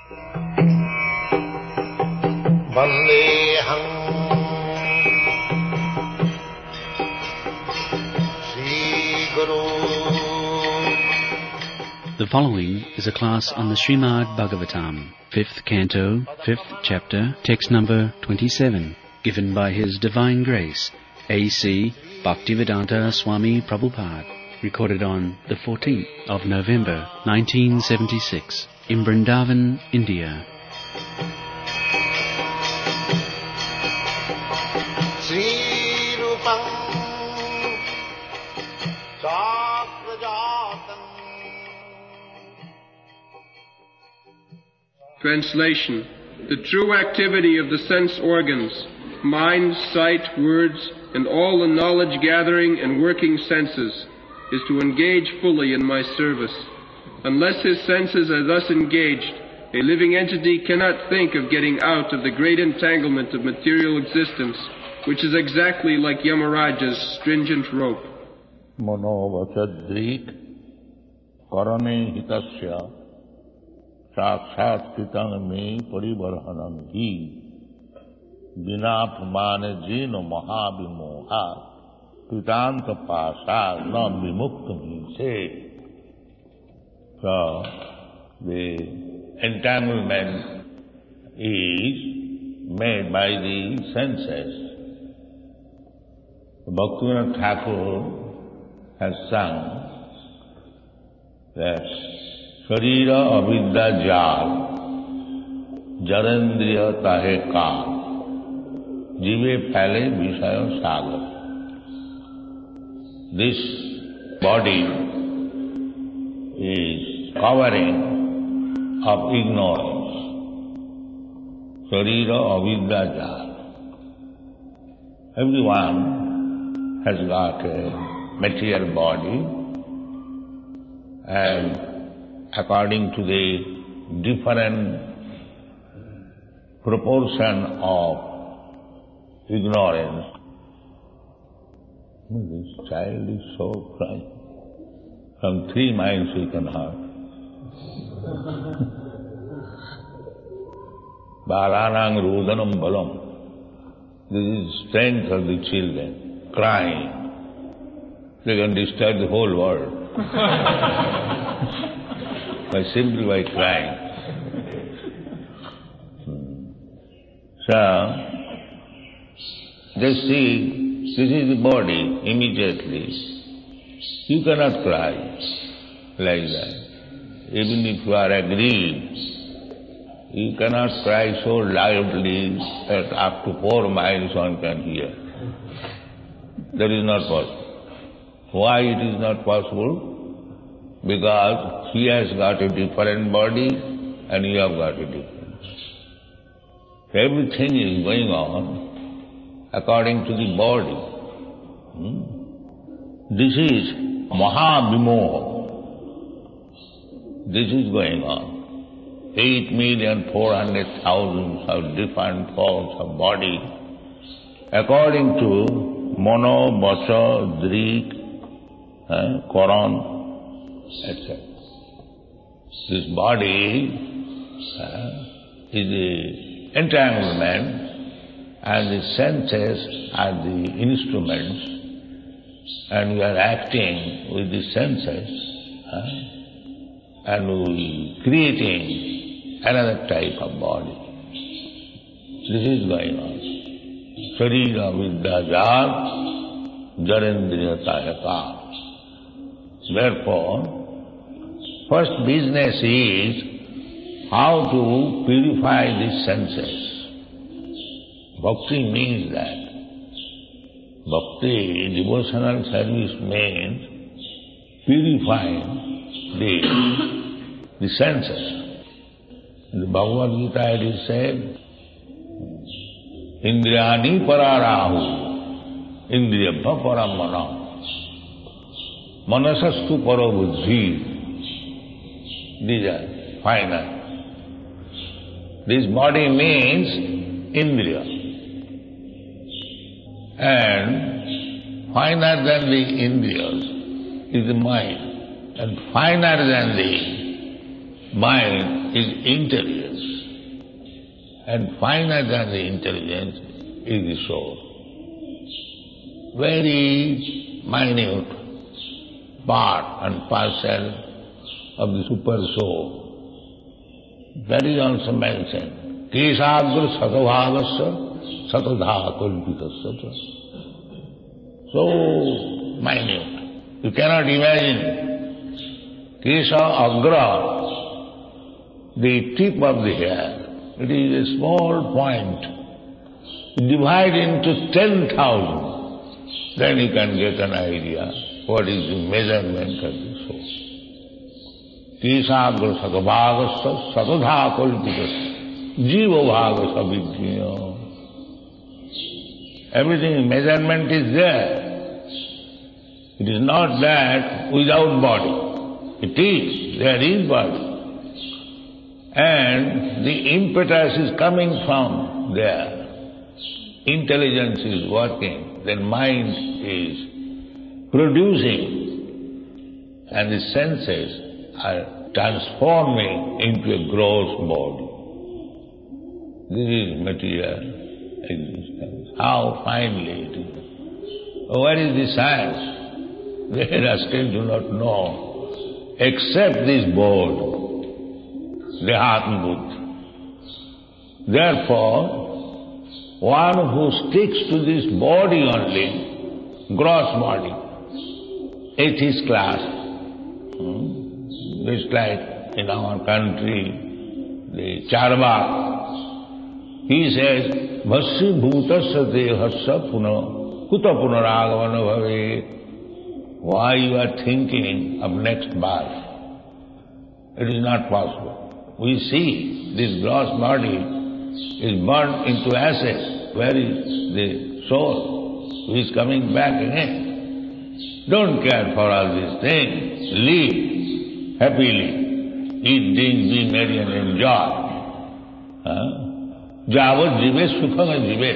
Vandeham Sri Guru. The following is a class on the Srimad Bhagavatam, 5th Canto, 5th Chapter, text number 27, given by His Divine Grace, A.C. Bhaktivedanta Swami Prabhupada, recorded on the 14th of November, 1976, in Vrindavan, India. Sri Rupam Sakrajatam. Translation. The true activity of the sense organs, mind, sight, words, and all the knowledge-gathering and working senses is to engage fully in my service. Unless his senses are thus engaged, a living entity cannot think of getting out of the great entanglement of material existence, which is exactly like Yamaraja's stringent rope. Monovachadrik karane hitasya sakshat kitang me parivarhanam hi vinapmane jino mahabhimoha Kritanta pasa na vimuktam se. So, the entanglement is made by the senses. Bhaktivinoda Thakur has sung that Sharira avidya jal jarendriya tahe kaal jive phaile vishayo sagar. This body is covering of ignorance. Sharira avidya jal. Everyone has got a material body, and according to the different proportion of ignorance, this child is so bright. From 3 miles he can hurt. Balanang rudanam balam. This is the strength of the children, crying. They can disturb the whole world simply by crying. So, just see, this is the body immediately. You cannot cry like that. Even if you are aggrieved, you cannot cry so loudly that up to 4 miles one can hear. That is not possible. Why it is not possible? Because he has got a different body and you have got a different. Everything is going on according to the body. This is Mahavimoha. This is going on. 8,400,000 of different forms of body according to Mano, Vacha, Drik, Koran, etc. This body is the entanglement, and the senses are the instruments, and we are acting with the senses, and we creating another type of body. This is going on. Sharira vidya jal jarendriya taheka. Therefore, first business is how to purify the senses. Bhakti means that. Bhakti, devotional service means purifying the senses. In the Bhagavad Gita it is said, Indriyani pararahu, indriyabha paramana, manasastu parabuddhi. These are final. This body means indriya. And finer than the indriyas is the mind. And finer than the mind is intelligence, and finer than the intelligence is the soul. Very minute part and parcel of the super soul. That is also mentioned. Kesagra satabhavasya satadha kalpitasya. So minute. You cannot imagine. Kesa agra, the tip of the hair, it is a small point. Divide into 10,000, then you can get an idea what is the measurement of the soul. Kesagra satabhavasya satadha kalpitasya. Jiva bhaga savidya. Everything, measurement is there. It is not that without body. It is, there is body. And the impetus is coming from there. Intelligence is working, then mind is producing, and the senses are transforming into a gross body. This is material existence. How finely it is. What is the science? They still do not know, except this board, the Atma Buddhi. Therefore, one who sticks to this body only, gross body, atheist class, just like in our country, the Charvak, he says, Bhasya bhutasya dehasya kuta punaragavana bhave. Why you are thinking of next birth? It is not possible. We see this gross body is burnt into ashes. Where is the soul who is coming back again? Don't care for all these things. Live happily. Eat, drink, be merry and enjoy. Javat jivet sukham jivet.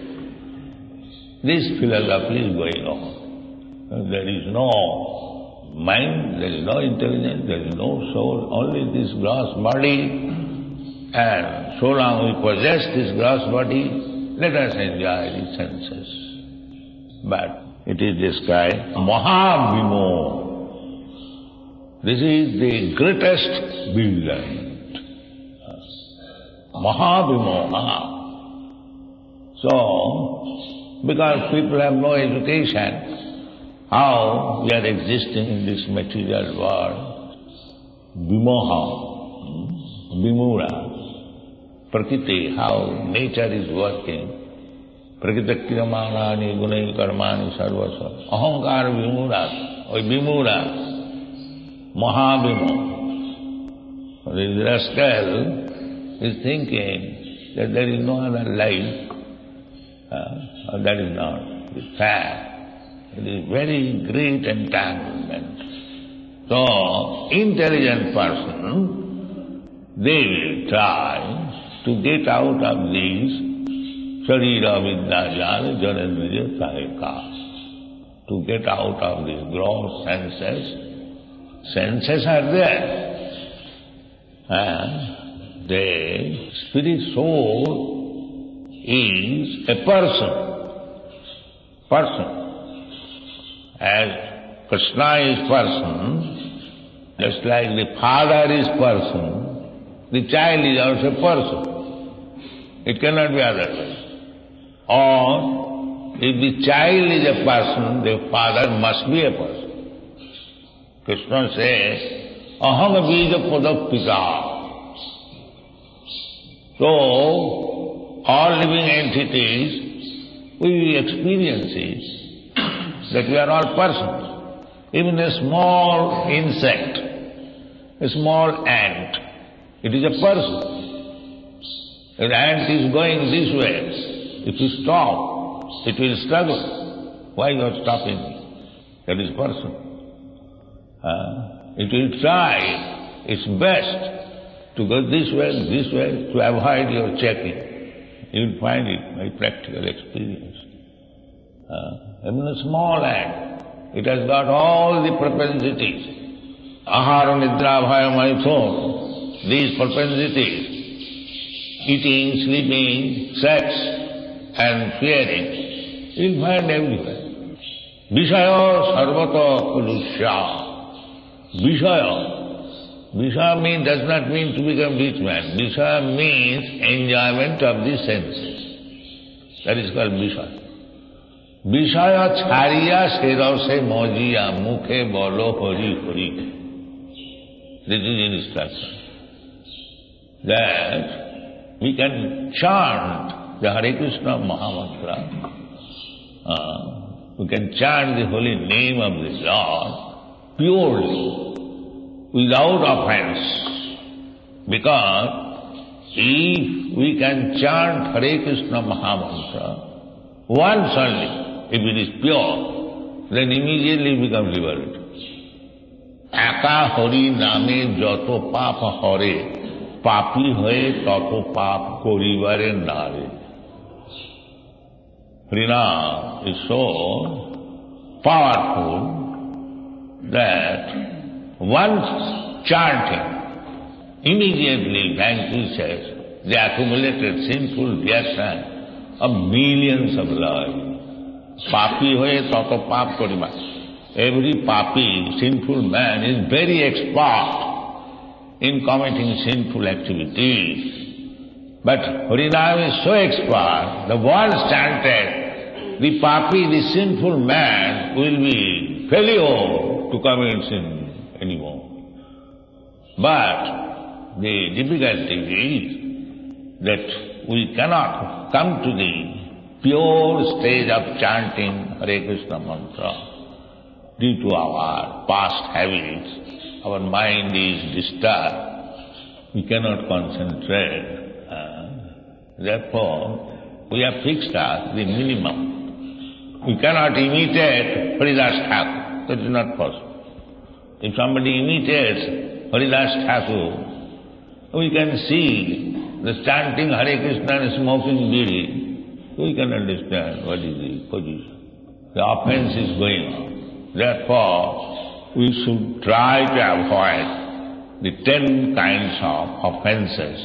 This philosophy is going on. There is no mind, there is no intelligence, there is no soul, only this gross body. And so long we possess this gross body, let us enjoy the senses. But it is described, Mahabhimo. This is the greatest bewilderment. Mahabhimo. So, because people have no education, how we are existing in this material world, vimoha, vimura, prakriti, how nature is working, prakritakriyamanani gunai karmani sarvasa, ahankar vimura, or vimura, mahavimo. The rascal is thinking that there is no other life, that is not the fact. It is very great entanglement. So, intelligent person, they will try to get out of these sharira vidyajala janendriya sahika, to get out of these gross senses. Senses are there. And the spirit soul is a person. As Krishna is person, just like the father is person, the child is also person. It cannot be otherwise. Or, if the child is a person, the father must be a person. Krishna says, aham bija padak pita. So, all living entities, we experience it, that we are all persons. Even a small insect, a small ant, it is a person. If the ant is going this way, if you stop, it will struggle. Why you are stopping? That is person. It will try its best to go this way, to avoid your checking. You will find it by practical experience. Even a small ant, it has got all the propensities. Ahara, nidra, bhaya, maithon. these propensities, eating, sleeping, sex, and fearing, you'll find everywhere. Vishaya sarvata kulusya. Vishaya. Vishaya does not mean to become rich man. Vishaya means enjoyment of the senses. That is called Vishaya. Vishaya chhariya serase mojiya mukhe bolo hori hori. This is instruction. That we can chant the Hare Krishna Mahamantra. We can chant the holy name of the Lord purely, without offense. Because if we can chant Hare Krishna Mahamantra once only, if it is pure, then immediately we become liberated. একা হরি নামে যত পাপ হরে পাপী হয়ে তত পাপ করিবারে নারে. Harinam is so powerful that once chanting immediately vanquishes the accumulated sinful reaction of millions of lives. Papi hoye tato pap koriba. Every papi, sinful man, is very expert in committing sinful activities. But Harinam is so expert that once chanted, the papi, the sinful man, will be failure to commit sin anymore. But the difficulty is that we cannot come to the pure stage of chanting Hare Krishna mantra. Due to our past habits, our mind is disturbed. We cannot concentrate. Therefore, we have fixed as the minimum. We cannot imitate Haridas Thakur. That is not possible. If somebody imitates Haridas Thakur, we can see the chanting Hare Krishna and smoking bidi. We can understand what is the position. The offense is going on. Therefore, we should try to avoid the 10 kinds of offenses.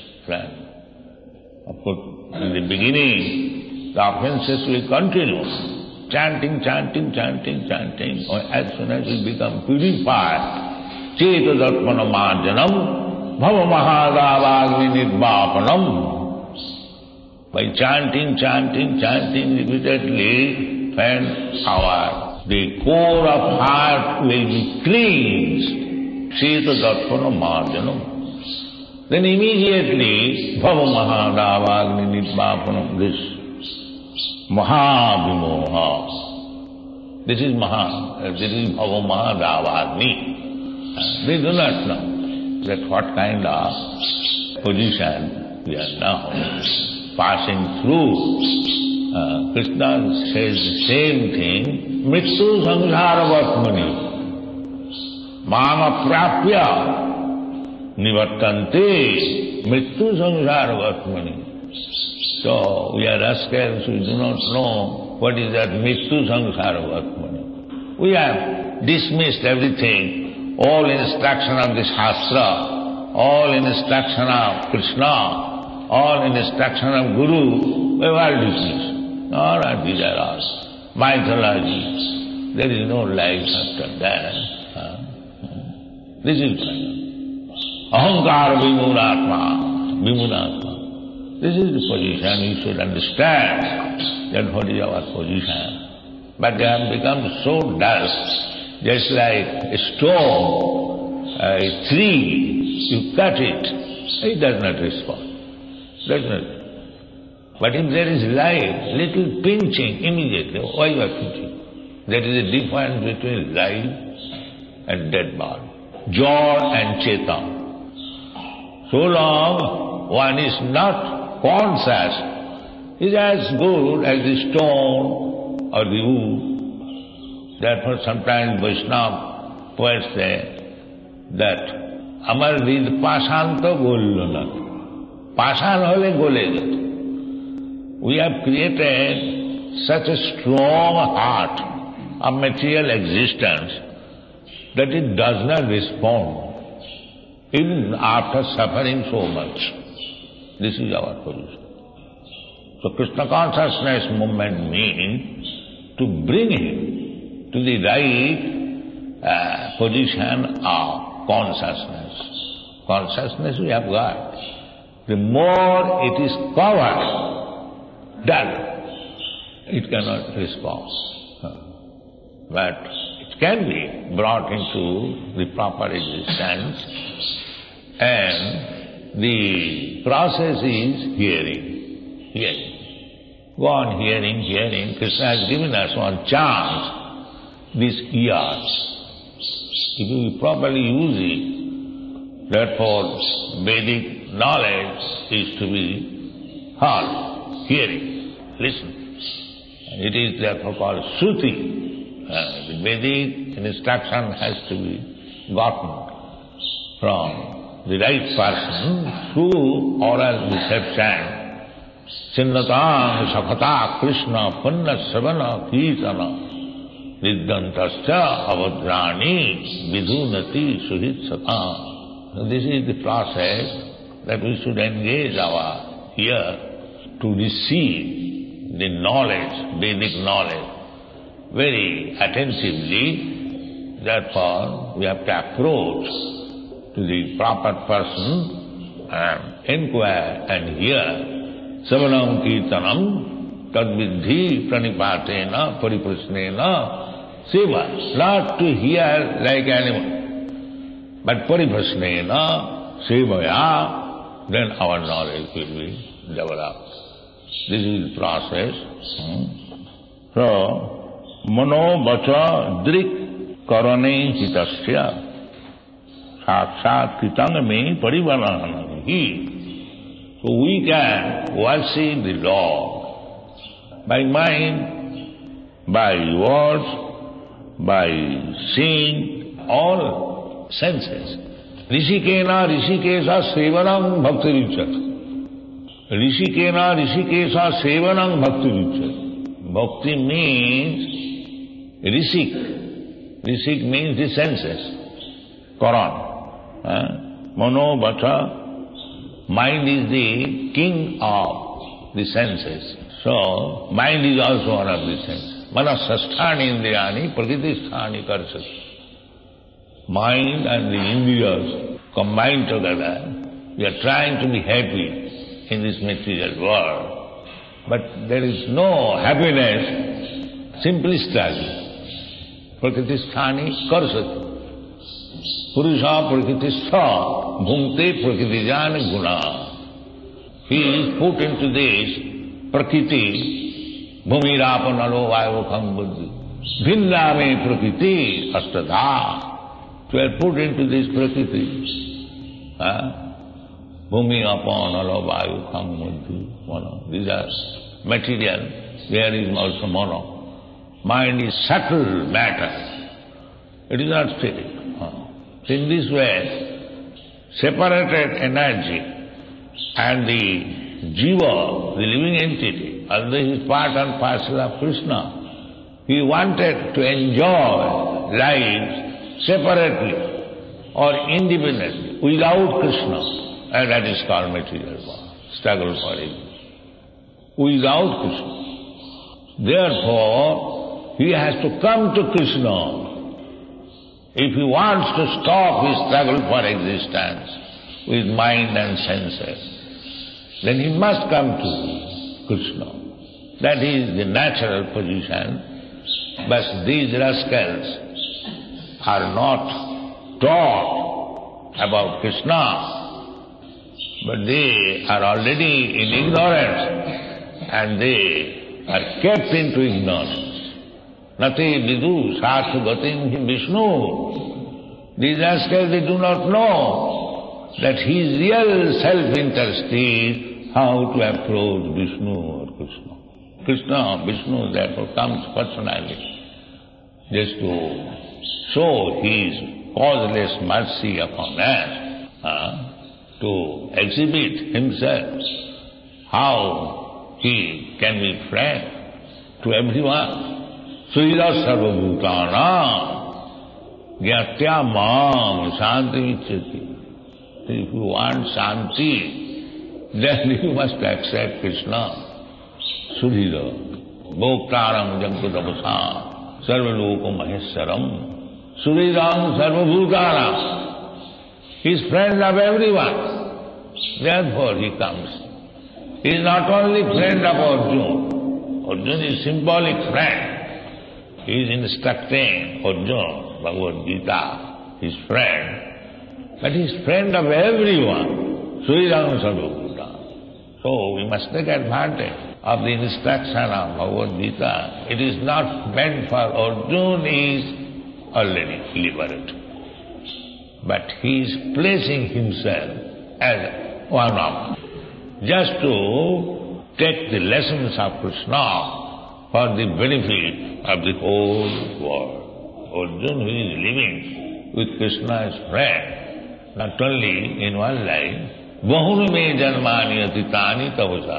Of course, in the beginning, the offenses will continue. Chanting, chanting, chanting, chanting. As soon as we become purified, Cheta Datmana Marjanam, Bhava Mahadavagni Nidvapanam. By chanting, chanting, chanting repeatedly, then the core of heart will be cleansed. Cheta Datmana Marjanam. Then immediately, Bhava Mahadavagni Nidvapanam, this Mahavimoha. This is Bhava Mahadavagni. They do not know that what kind of position we are now passing through. Krishna says the same thing, Mrityu Sangsaravatmani Mam Aprapya Nivartante Mrityu Sangsaravatmani. So we are rascals, we do not know what is that Mrityu Sangsaravatmani. We have dismissed everything, all instruction of the Shastra, all instruction of Krishna, all instruction of Guru, we have all dismissed. All are these are all mythologies. There is no life after that. This is Ahankara Vimunatma. This is the position. You should understand that what is our position. But they have become so dull, just like a stone, a tree, you cut it does not respond. Does not. But if there is life, little pinching immediately, why you are pinching? There is a difference between life and dead body. Jor and Chetan. So long one is not conscious, is as good as the stone or the wood. Therefore sometimes Vaishnava poets say that Amar Rid Pashanto Gollona. Pashan hole gole jeto. We have created such a strong heart of material existence that it does not respond even after suffering so much. This is our position. So Krishna consciousness movement means to bring him to the right position of consciousness. Consciousness we have got. The more it is covered, then it cannot respond. But it can be brought into the proper existence, and the process is hearing. Go on hearing. Krishna has given us one chance, these ears. If we properly use it, therefore Vedic knowledge is to be heard, hearing, listen. It is therefore called Shruti. The Vedic instruction has to be gotten from the right person through oral reception. Chinnatang Sapata Krishna Punna Savana Kirtana Viddantascha Avadrani Vidunati Suhit Sata. This is the process that we should engage our ear to receive the knowledge, Vedic knowledge, very attentively. Therefore, we have to approach to the proper person and inquire and hear. Savanam kirtanam tadvidhi pranipatena pariprasnena seva. Not to hear like animal, but pariprasnena sevaya, then our knowledge will be developed. This is the process. So, mano vacha drik karane hitasya sakshat kitang me parivarahanahi. So we can worship the Lord by mind, by words, by seeing, all senses. Rishikena rishikesa sevanam bhakti richat. Rishikena rishikesa sevanam bhakti richat. Bhakti means rishik. Rishik means the senses. Quran. Mano bhacha. Mind is the king of the senses. So, mind is also one of the senses. Manasasthani indriyani prakritisthani karsati. Mind and the indriyas combined together. We are trying to be happy in this material world. But there is no happiness, simply struggle. Prakritisthani karsati. Purusha prakritistha bhumte prakritijan guna. He is put into this prakriti, bhumirāpanalo vayukham buddhi. Bhinnāme prakriti astadha. So we are put into this prakriti. Bhumirāpanalo vayukham buddhi. These are material. There is also mono. Mind is subtle matter. It is not spirit. In this way, separated energy and the jiva, the living entity, although he is part and parcel of Krishna, he wanted to enjoy life separately or independently, without Krishna, and that is called material world, struggle for it. Without Krishna. Therefore, he has to come to Krishna. If he wants to stop his struggle for existence with mind and senses, then he must come to Krishna. That is the natural position. But these rascals are not taught about Krishna, but they are already in ignorance, and they are kept into ignorance. Nati vidu sartha gatim hi Vishnu. These rascals, they do not know that his real self-interest is how to approach Vishnu or Krishna. Krishna, Vishnu, therefore comes personally just to show his causeless mercy upon us, to exhibit himself, how he can be friend to everyone. Srila Sarvabhutana Gyatya Mam Shanti Vichati. If you want Shanti, then you must accept Krishna. Surira, Bhoktaram Jankutavasa, Sarvaloko Maheswaram, Suriram Sarvabhutaram. He is friend of everyone. Therefore he comes. He is not only friend of Arjuna. Arjuna is symbolic friend. He is instructing Arjuna, Bhagavad Gita, his friend. But he is friend of everyone. Suriram Sarvabhutaram. So we must take advantage of the instruction of Bhagavad Gita. It is not meant for Arjuna, he is already liberated. But he is placing himself as one of, just to take the lessons of Krishna for the benefit of the whole world. Arjuna, who is living with Krishna as friend, not only in one life, Bahuni me janmani atitani tavasa.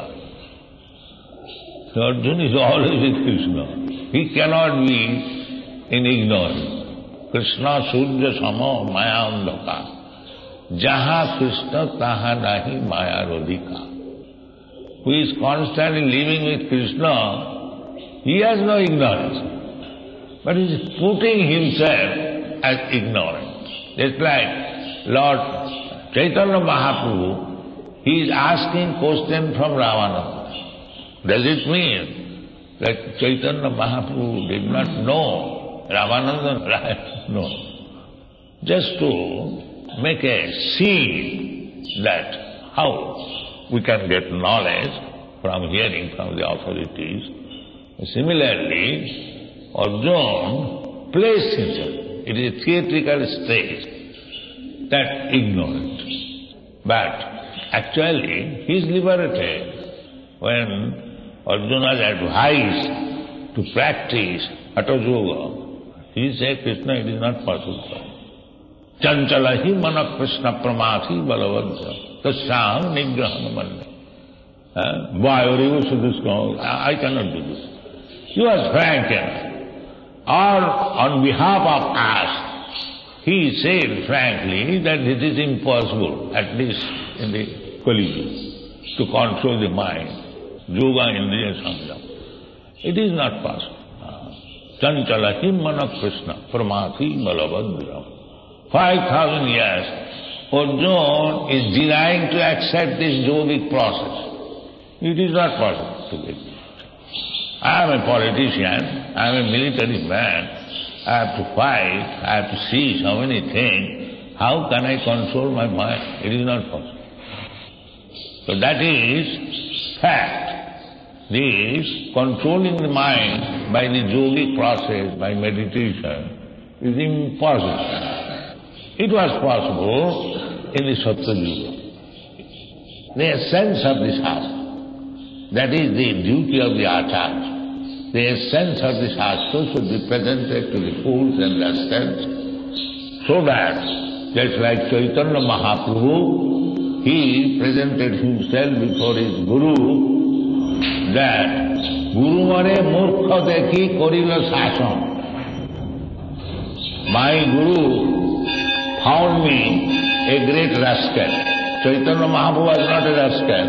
So Arjuna is always with Krishna. He cannot be in ignorance. Krishna surya samo maya andhaka. Jaha Krishna taha nahi maya rodhika. Who is constantly living with Krishna, he has no ignorance. But he is putting himself as ignorant. Just like Lord Chaitanya Mahaprabhu, he is asking question from Ravananda. Does it mean that Chaitanya Mahaprabhu did not know Ravananda? No. Just to make a scene that how we can get knowledge from hearing from the authorities. Similarly, Arjuna placed himself. It is a theatrical stage, that ignorant. But actually, he is liberated. When Arjuna is advised to practice Hatha Yoga, he said, Krishna, it is not possible. Chanchalahi mana Krishna pramati balavadya tasyam nigraham manne. Why are you so this? I cannot do this. He was frank enough. Or on behalf of us, he said frankly that it is impossible, at least in the Kali Yuga, to control the mind. Yoga Indriya Samyam. It is not possible. Chanchala himmana Krishna pramati balavadram. 5,000 years, Arjuna is denying to accept this yogic process. It is not possible to get. I am a politician, I am a military man, I have to fight, I have to see so many things. How can I control my mind? It is not possible. So that is fact. This controlling the mind by the yogic process, by meditation, is impossible. It was possible in the Satya Yuga. The essence of the Shastra, that is the duty of the Acharya. The essence of the Shastra should be presented to the fools and rascals, so that, just like Chaitanya Mahaprabhu, he presented himself before his Guru, that Guru mare murkha dekhi korila sasam. My Guru found me a great rascal. Chaitanya Mahaprabhu was not a rascal,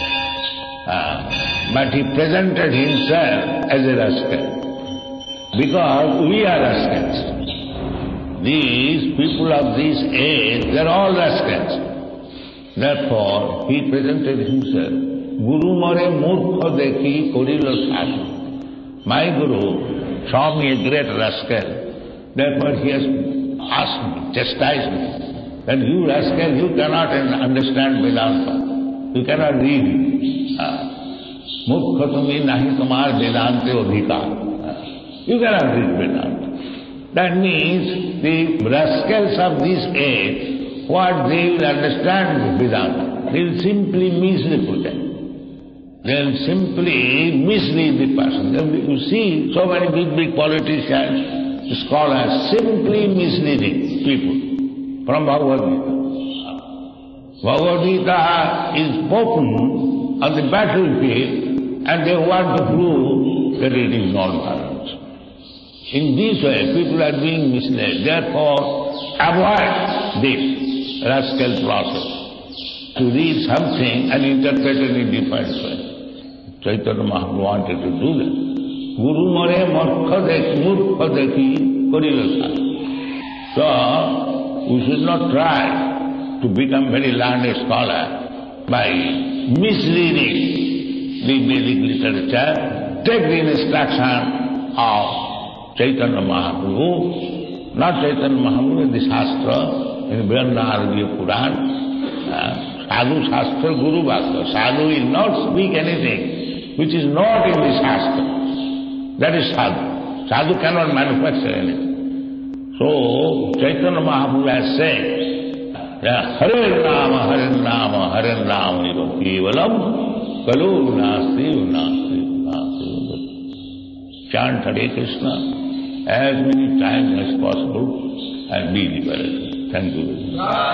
but he presented himself as a rascal, because we are rascals. These people of this age, they are all rascals. Therefore, he presented himself. Guru mare murkha dekhi korila sasam. My Guru saw me a great rascal. Therefore, he has asked me, chastised me, that you rascal, you cannot understand Vedanta. You cannot read it. Murkha tumi nahi tumar Vedante odhikar. You cannot read Vedanta. That means the rascals of this age, what they will understand Vedanta, they will simply mislead them. They will simply mislead the person. You see so many big politicians, scholars, simply misleading people from Bhagavad Gita. Bhagavad Gita is spoken on the battlefield, and they want to prove that it is non-violence. In this way, people are being misled. Therefore, avoid this. rascal process to read something and interpret it in different way. Chaitanya Mahaprabhu wanted to do that. Guru more murkha dekhi karilasa. So, we should not try to become very learned scholar by misreading the Vedic literature. Take the instruction of Chaitanya Mahaprabhu, not Chaitanya Mahaprabhu, in the Shastra, in Brahmanaradiya Puran, Sadhu Shastra Guru Bhakta. Sadhu will not speak anything which is not in the Shastra. That is Sadhu. Sadhu cannot manufacture anything. So, Chaitanya Mahaprabhu has said, Hare Nama, Hare Nama, Hare Nama, Kevalam, Kalu Nasti, Nasti, Nasti. Chant Hare Krishna as many times as possible and be liberated. Thank you very much.